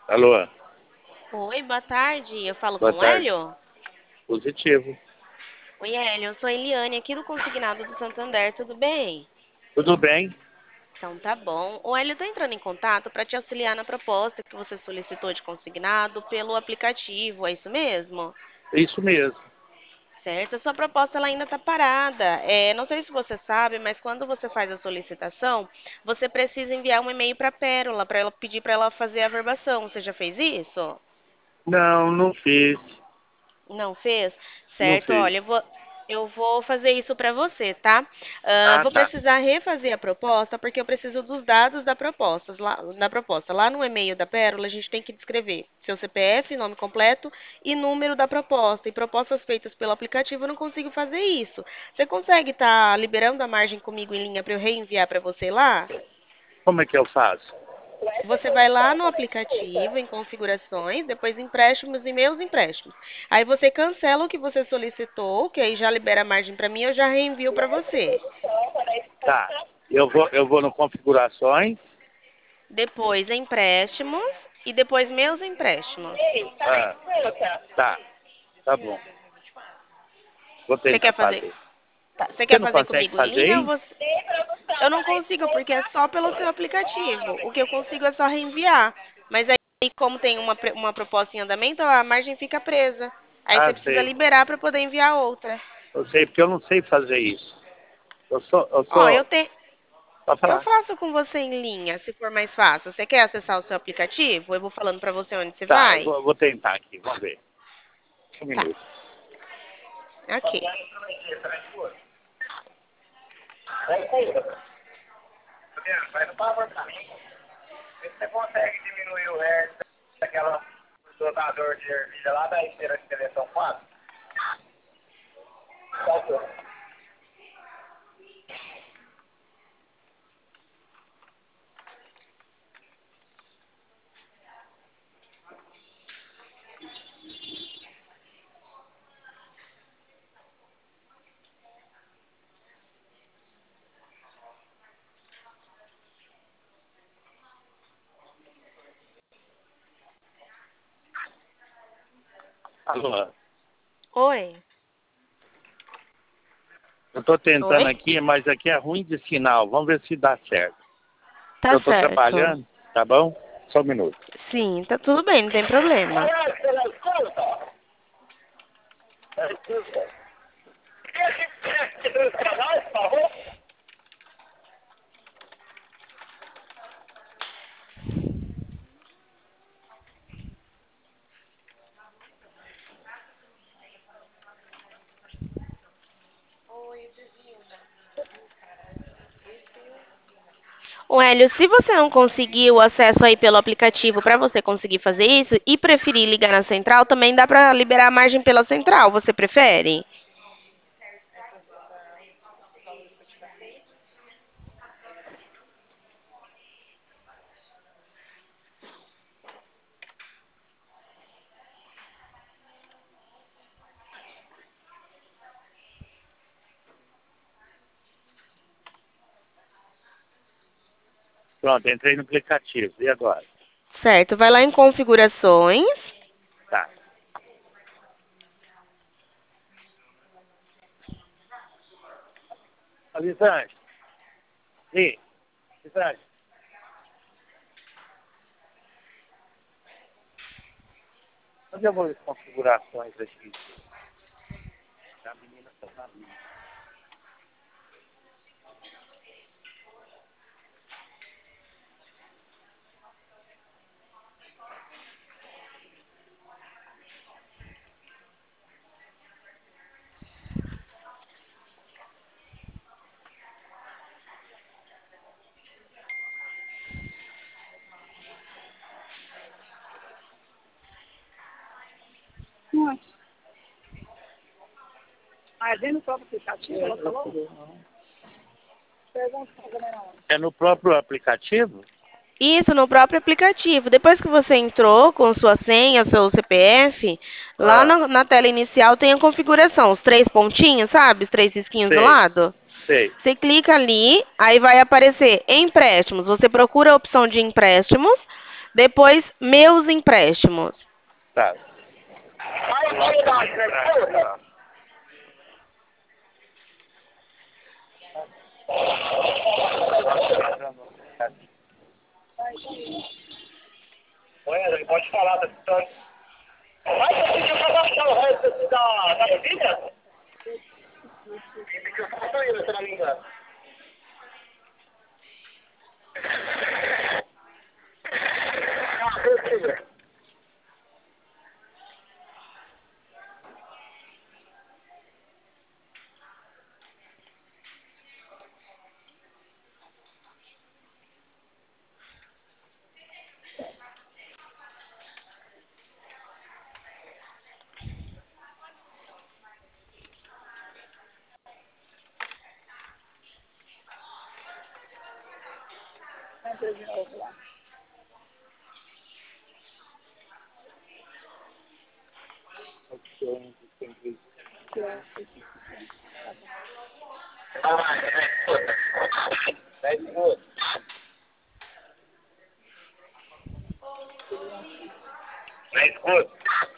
Alô, Oi, boa tarde. Eu falo boa com o tarde. Hélio? Positivo. Oi, Hélio. Eu sou a Eliane, aqui do Consignado do Santander. Tudo bem? Tudo bem? Então tá bom. O Hélio, eu tô entrando em contato para te auxiliar na proposta que você solicitou de consignado pelo aplicativo. É isso mesmo? É isso mesmo. Certo. A sua proposta ela ainda está parada. Não sei se você sabe, mas quando você faz a solicitação, você precisa enviar um e-mail para a Pérola para ela pedir para ela fazer a averbação. Você já fez isso? Não, não fiz. Não fez? Não Certo, fiz. olha, eu vou fazer isso para você, tá? Ah, Vou tá. precisar refazer a proposta, porque eu preciso dos dados da proposta. Lá no e-mail da Pérola, a gente tem que descrever seu CPF, nome completo e número da proposta. E propostas feitas pelo aplicativo eu não consigo fazer isso. Você consegue estar liberando a margem comigo em linha para eu reenviar para você lá? Como é que eu faço? Você vai lá no aplicativo, em configurações, depois empréstimos e meus empréstimos. Aí você cancela o que você solicitou, que aí já libera a margem para mim, eu já reenvio para você. Tá. Eu vou no configurações. Depois empréstimos e depois meus empréstimos. Ah, tá. Tá bom. Vou Você tentar quer fazer? fazer. Tá, você Você quer não fazer consegue comigo em fazer linha ou aí? você... Eu não consigo porque é só pelo seu aplicativo. O que eu consigo é só reenviar. Mas aí, como tem uma proposta em andamento, a margem fica presa. Aí Ah, você precisa sei. liberar para poder enviar outra. Eu sei, porque eu não sei fazer isso. Eu sou, eu Ó, sou, pode eu falar. faço com você em linha, se for mais fácil. Você quer acessar o seu aplicativo? Eu vou falando para você onde você Tá, eu vai? vou tentar aqui, vamos ver. Um Tá, minuto. ok. Faz um favor pra mim. Vê se você consegue diminuir o hertz daquela dotador de ervilha lá da esteira de seleção 4. Alô, Oi. eu tô tentando Oi? aqui, mas aqui é ruim de sinal. Vamos ver se dá certo. Tá Eu tô certo. trabalhando, tá bom? Só um minuto. Sim, tá tudo bem, não tem problema. O Hélio, se você não conseguir o acesso aí pelo aplicativo para você conseguir fazer isso e preferir ligar na central, também dá para liberar a margem pela central. Você prefere? Pronto, entrei no aplicativo. E agora? Certo, vai lá em configurações. Tá. Avisante. Sim, avisante. Onde eu vou as configurações aqui? A menina tá na minha. É no próprio aplicativo? Isso no próprio aplicativo. Depois que você entrou com sua senha, seu CPF, lá Ah, na tela inicial tem a configuração, os três pontinhos, sabe? Os três risquinhos do sei, lado. sei. Você clica ali, aí vai aparecer empréstimos. Você procura a opção de empréstimos. Depois, meus empréstimos. Tá. Ele pode falar da história. Mas você pediu pra baixar o resto da bebida? Ele pediu só pra ele, se não me engano. Ah, beleza. Ah, escuta. 10 minutos. 10 minutos.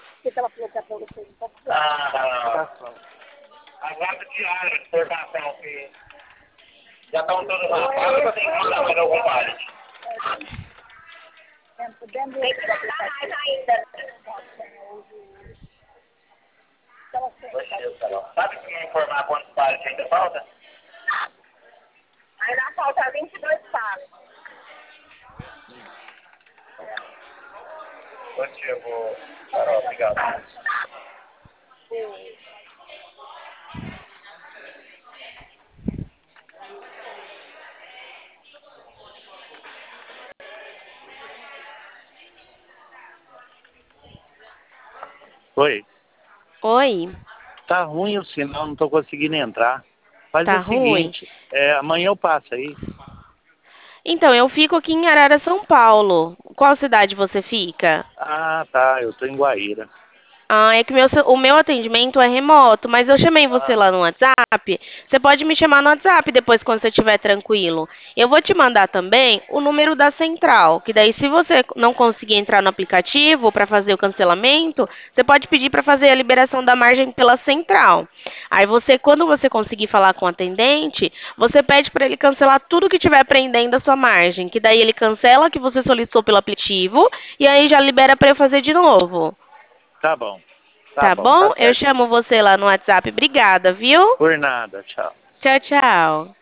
A guarda diária de exportação que já estão todas lá. Agora eu tenho que mandar mais algum vale. Tem que mandar mais ainda. Sabe que me informar quantos pares ainda falta? Ainda falta 22 pares. Quando chegou, Carol, obrigado. Oi. Oi, Tá ruim o sinal, não tô conseguindo entrar. Faz tá o ruim? seguinte, amanhã eu passo aí. Então, eu fico aqui em Arara, São Paulo. Qual cidade você fica? Ah, tá, eu tô em Guaíra. Ah, é que o meu atendimento é remoto, mas eu chamei você Ah, lá no WhatsApp. Você pode me chamar no WhatsApp depois, quando você estiver tranquilo. Eu vou te mandar também o número da central, que daí, se você não conseguir entrar no aplicativo para fazer o cancelamento, você pode pedir para fazer a liberação da margem pela central. Aí você, quando você conseguir falar com o atendente, você pede para ele cancelar tudo que tiver prendendo a sua margem, que daí ele cancela que você solicitou pelo aplicativo e aí já libera para eu fazer de novo. tá bom. Tá Tá bom, tá bom? Eu certo. chamo você lá no WhatsApp. Obrigada, viu? Por nada, tchau. Tchau, tchau.